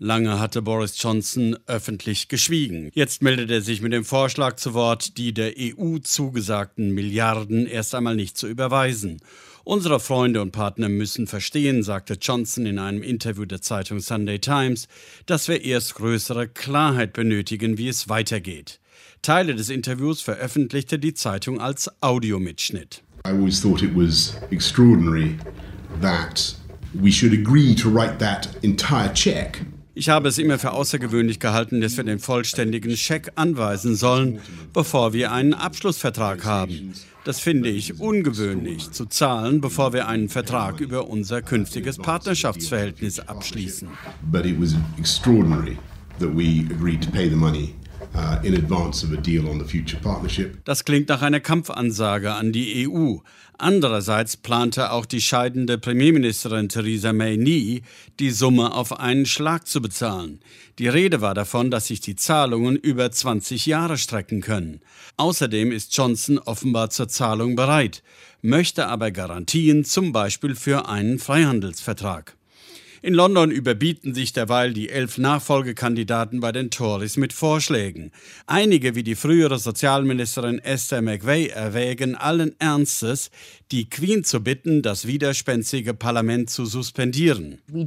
Lange hatte Boris Johnson öffentlich geschwiegen. Jetzt meldet er sich mit dem Vorschlag zu Wort, die der EU zugesagten Milliarden erst einmal nicht zu überweisen. Unsere Freunde und Partner müssen verstehen, sagte Johnson in einem Interview der Zeitung Sunday Times, dass wir erst größere Klarheit benötigen, wie es weitergeht. Teile des Interviews veröffentlichte die Zeitung als Audiomitschnitt. I always thought it was extraordinary that we should agree to write that entire check. Ich habe es immer für außergewöhnlich gehalten, dass wir den vollständigen Scheck anweisen sollen, bevor wir einen Abschlussvertrag haben. Das finde ich ungewöhnlich, zu zahlen, bevor wir einen Vertrag über unser künftiges Partnerschaftsverhältnis abschließen. But it was extraordinary that we agreed to pay the money in advance of a deal on the future partnership. Das klingt nach einer Kampfansage an die EU. Andererseits plante auch die scheidende Premierministerin Theresa May nie, die Summe auf einen Schlag zu bezahlen. Die Rede war davon, dass sich die Zahlungen über 20 Jahre strecken können. Außerdem ist Johnson offenbar zur Zahlung bereit, möchte aber Garantien, zum Beispiel für einen Freihandelsvertrag. In London überbieten sich derweil die 11 Nachfolgekandidaten bei den Tories mit Vorschlägen. Einige, wie die frühere Sozialministerin Esther McVey, erwägen allen Ernstes, die Queen zu bitten, das widerspenstige Parlament zu suspendieren. Wir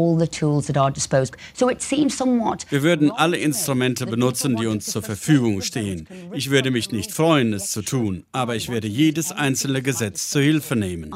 würden alle Instrumente benutzen, die uns zur Verfügung stehen. Ich würde mich nicht freuen, es zu tun, aber ich werde jedes einzelne Gesetz zur Hilfe nehmen.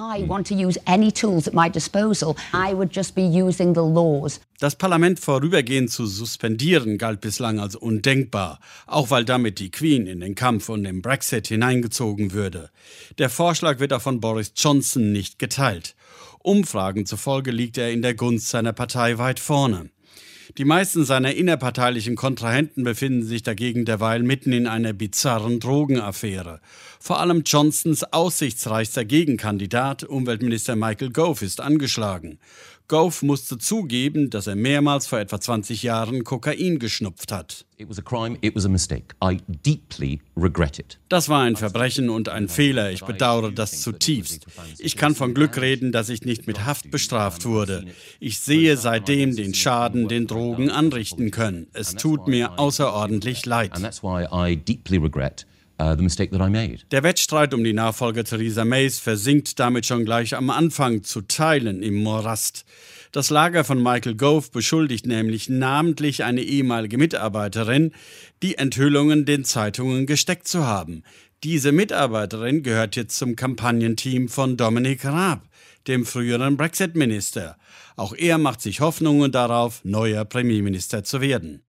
Das Parlament vorübergehend zu suspendieren galt bislang als undenkbar, auch weil damit die Queen in den Kampf um den Brexit hineingezogen würde. Der Vorschlag wird auch von Boris Johnson nicht geteilt. Umfragen zufolge liegt er in der Gunst seiner Partei weit vorne. Die meisten seiner innerparteilichen Kontrahenten befinden sich dagegen derweil mitten in einer bizarren Drogenaffäre. Vor allem Johnsons aussichtsreichster Gegenkandidat, Umweltminister Michael Gove, ist angeschlagen. Gove musste zugeben, dass er mehrmals vor etwa 20 Jahren Kokain geschnupft hat. Das war ein Verbrechen und ein Fehler. Ich bedauere das zutiefst. Ich kann von Glück reden, dass ich nicht mit Haft bestraft wurde. Ich sehe seitdem den Schaden, den Drogen anrichten können. Es tut mir außerordentlich leid. Der Wettstreit um die Nachfolger Theresa Mays versinkt damit schon gleich am Anfang zu Teilen im Morast. Das Lager von Michael Gove beschuldigt nämlich namentlich eine ehemalige Mitarbeiterin, die Enthüllungen den Zeitungen gesteckt zu haben. Diese Mitarbeiterin gehört jetzt zum Kampagnenteam von Dominic Raab, dem früheren Brexit-Minister. Auch er macht sich Hoffnungen darauf, neuer Premierminister zu werden.